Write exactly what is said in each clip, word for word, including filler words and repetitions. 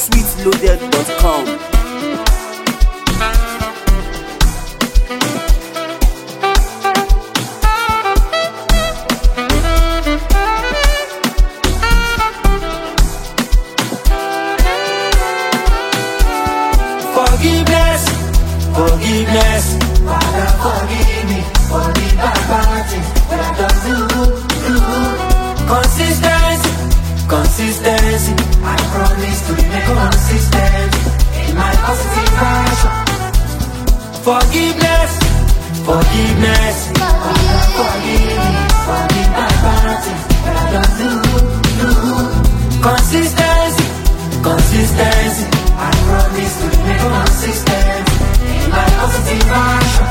sweet loaded dot com. Forgiveness, forgiveness, Father forgive me for the bad bad things that I done do, do. Consistency, consistency, I promise to remain consistent in my positive action. Forgiveness, forgiveness, Father forgive me for the bad bad things that I done do, do. Consistency, consistency, I promise to remain consistent in my positive action.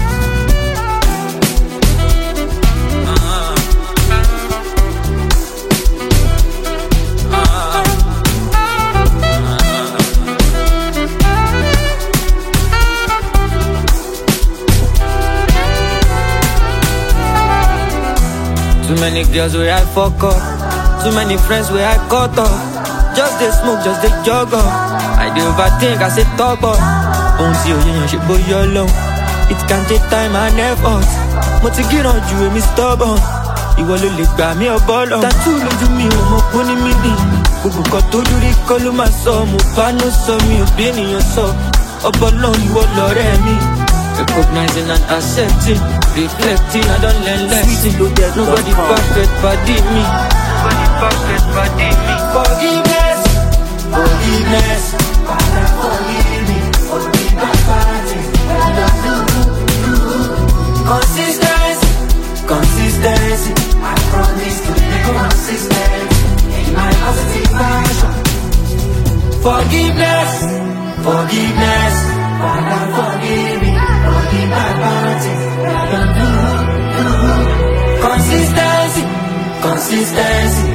Too many girls where I fuck up, too many friends where I cut up. Just they smoke, just they jog up. I do overthink, I say talk up. Ohun tí òye yàn ṣe bóyá Ọlọ́run. It can take time and effort. Mo ti gíràn ju èmi stubborn. Ìwọ ló lè gbà mí ọbọ̀lọ̀. Tattoo lójú mi ò mọ̀ pé ní mí bì. Gbogbo kan tó dúrí kọ́ ló máa sọ. Mo bá ló sọ mi ò bí ènìyàn sọ. Ọbọ̀lọ̀ ìwọ lọ̀rẹ́ mi. Recognizing and accepting, reflecting, I don't learn lessons. Nobody perfect, body me. Nobody perfect, body me. Forgiveness, forgiveness, Father forgive me for the bad bad things that I done do, do. Consistency, consistency, I promise to remain consistent in my positive action. Forgiveness, forgiveness, Father forgive me for the bad bad things that I done do, do. Consistency, consistency,